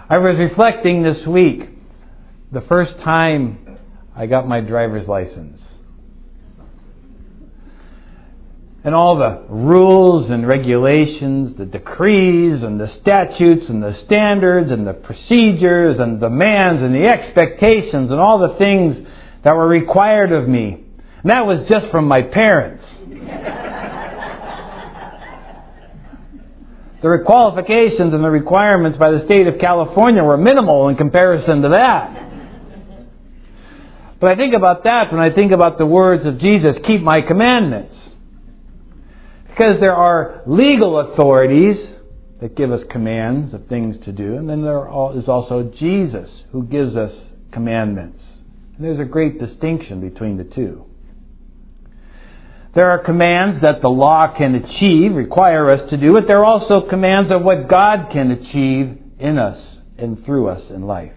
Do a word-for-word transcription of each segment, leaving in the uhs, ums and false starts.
I was reflecting this week, the first time I got my driver's license. And all the rules and regulations, the decrees and the statutes and the standards and the procedures and demands and the expectations and all the things that were required of me. And that was just from my parents. The qualifications and the requirements by the state of California were minimal in comparison to that. But I think about that when I think about the words of Jesus, keep my commandments. Because there are legal authorities that give us commands of things to do, and then there is also Jesus who gives us commandments. And there's a great distinction between the two. There are commands that the law can achieve, require us to do, but there are also commands of what God can achieve in us and through us in life.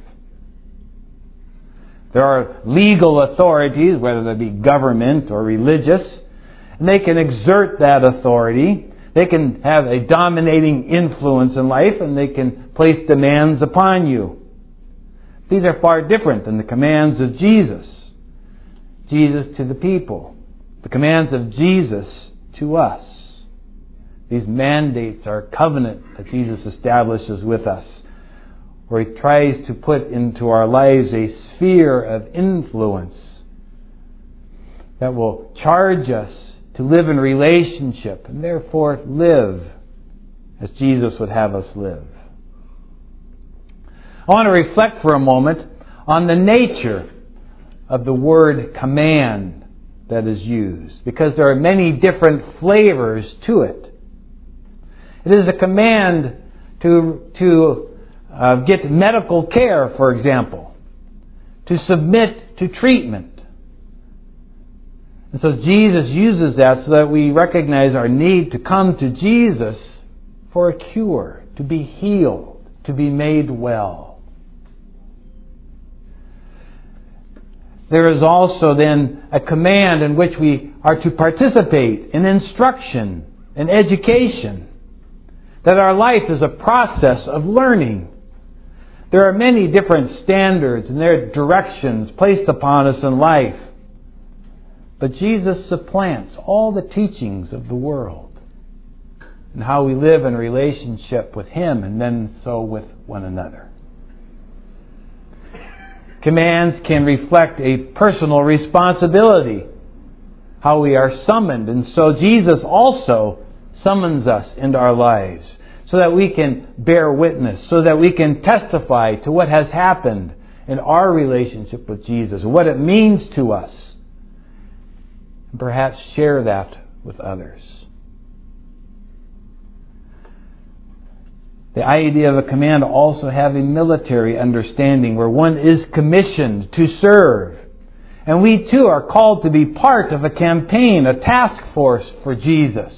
There are legal authorities, whether they be government or religious, and they can exert that authority. They can have a dominating influence in life, and they can place demands upon you. These are far different than the commands of Jesus. Jesus to the people. The commands of Jesus to us. These mandates are a covenant that Jesus establishes with us, where He tries to put into our lives a sphere of influence that will charge us to live in relationship and therefore live as Jesus would have us live. I want to reflect for a moment on the nature of the word command that is used, because there are many different flavors to it. It is a command to, to uh, get medical care, for example, to submit to treatment. And so Jesus uses that so that we recognize our need to come to Jesus for a cure, to be healed, to be made well. There is also then a command in which we are to participate in instruction and education. That our life is a process of learning. There are many different standards and there are directions placed upon us in life. But Jesus supplants all the teachings of the world and how we live in relationship with Him and then so with one another. Commands can reflect a personal responsibility, how we are summoned. And so Jesus also summons us into our lives so that we can bear witness, so that we can testify to what has happened in our relationship with Jesus, what it means to us, and perhaps share that with others. The idea of a command also have a military understanding where one is commissioned to serve. And we too are called to be part of a campaign, a task force for Jesus.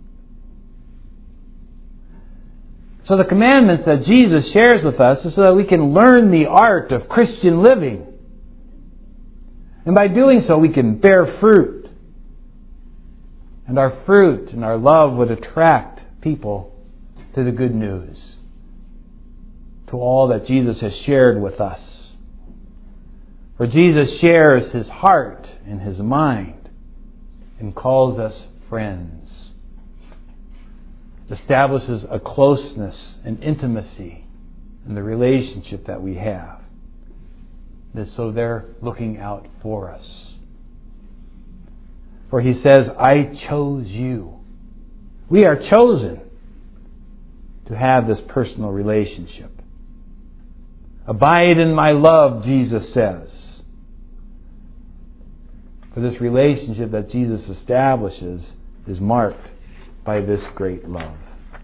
So the commandments that Jesus shares with us is so that we can learn the art of Christian living. And by doing so we can bear fruit. And our fruit and our love would attract people to the good news, to all that Jesus has shared with us. For Jesus shares His heart and His mind and calls us friends, establishes a closeness and intimacy in the relationship that we have. And so they're looking out for us. For He says, I chose you. We are chosen to have this personal relationship. Abide in my love, Jesus says. For this relationship that Jesus establishes is marked by this great love.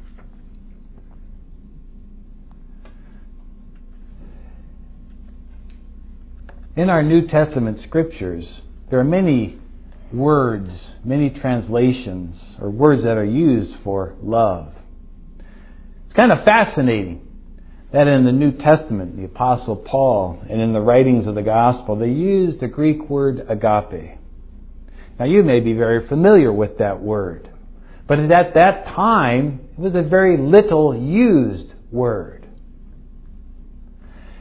In our New Testament scriptures, there are many words, many translations, or words that are used for love. It's kind of fascinating that in the New Testament, the Apostle Paul, and in the writings of the Gospel, they used the Greek word agape. Now you may be very familiar with that word, but at that time, it was a very little used word.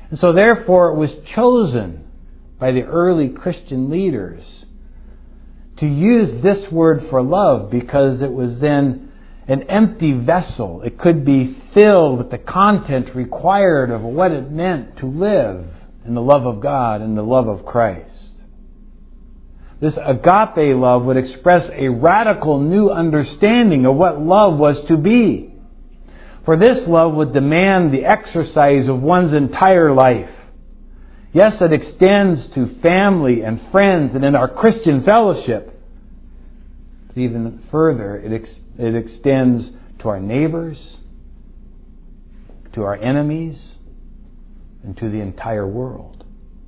And so therefore it was chosen by the early Christian leaders to use this word for love because it was then an empty vessel. It could be filled with the content required of what it meant to live in the love of God and the love of Christ. This agape love would express a radical new understanding of what love was to be. For this love would demand the exercise of one's entire life. Yes, it extends to family and friends and in our Christian fellowship. But even further, it, ex- it extends to our neighbors, to our enemies, and to the entire world.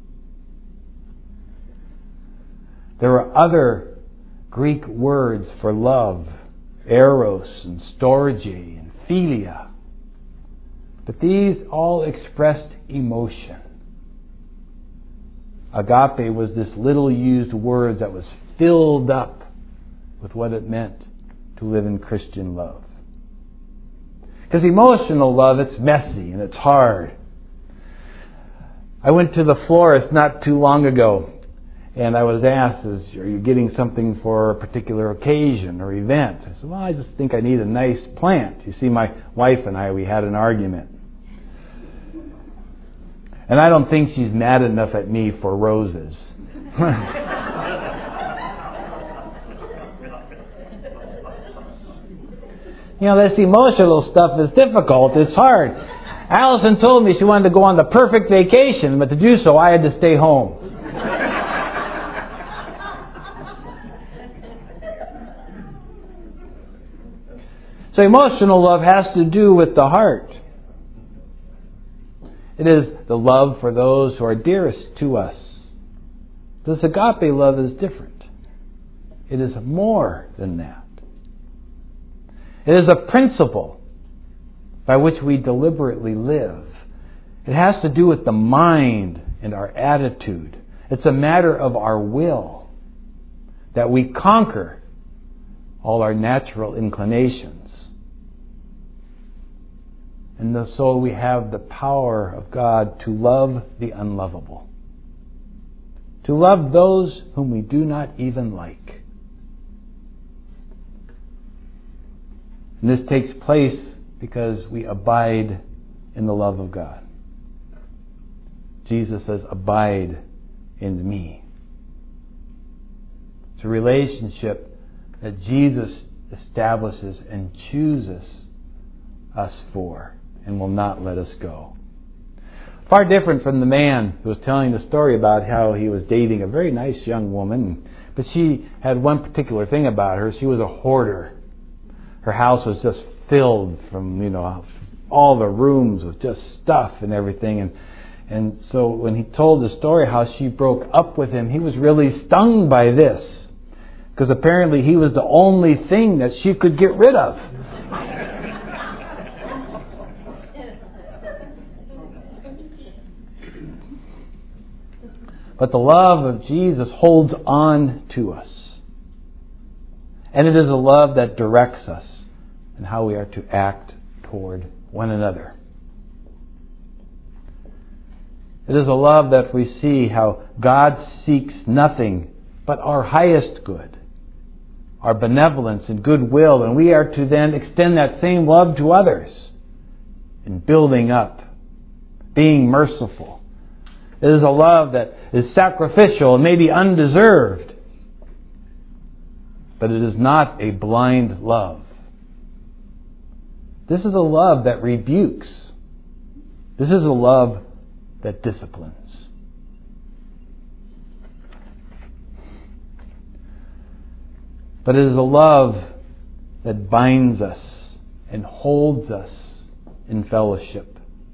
There are other Greek words for love, eros and storge and philia. But these all expressed emotion. Agape was this little used word that was filled up with what it meant to live in Christian love. Because emotional love, it's messy and it's hard. I went to the florist not too long ago, and I was asked, "Is are you getting something for a particular occasion or event?" I said, "Well, I just think I need a nice plant." You see, my wife and I, we had an argument. And I don't think she's mad enough at me for roses. You know, this emotional stuff is difficult. It's hard. Allison told me she wanted to go on the perfect vacation, but to do so, I had to stay home. So emotional love has to do with the heart. It is the love for those who are dearest to us. This agape love is different. It is more than that. It is a principle by which we deliberately live. It has to do with the mind and our attitude. It's a matter of our will, that we conquer all our natural inclinations. And so we have the power of God to love the unlovable. To love those whom we do not even like. And this takes place because we abide in the love of God. Jesus says, "Abide in me." It's a relationship that Jesus establishes and chooses us for, and will not let us go. Far different from the man who was telling the story about how he was dating a very nice young woman, but she had one particular thing about her. She was a hoarder. Her house was just filled from, you know, all the rooms with just stuff and everything. And and so when he told the story how she broke up with him, he was really stung by this. Because apparently he was the only thing that she could get rid of. But the love of Jesus holds on to us. And it is a love that directs us in how we are to act toward one another. It is a love that we see how God seeks nothing but our highest good, our benevolence and goodwill, and we are to then extend that same love to others in building up, being merciful. It is a love that is sacrificial and maybe undeserved, but it is not a blind love. This is a love that rebukes. This is a love that disciplines. But it is a love that binds us and holds us in fellowship.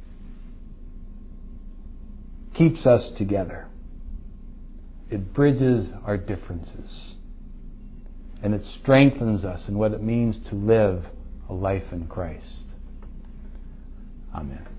Keeps us together. It bridges our differences. And it strengthens us in what it means to live a life in Christ. Amen.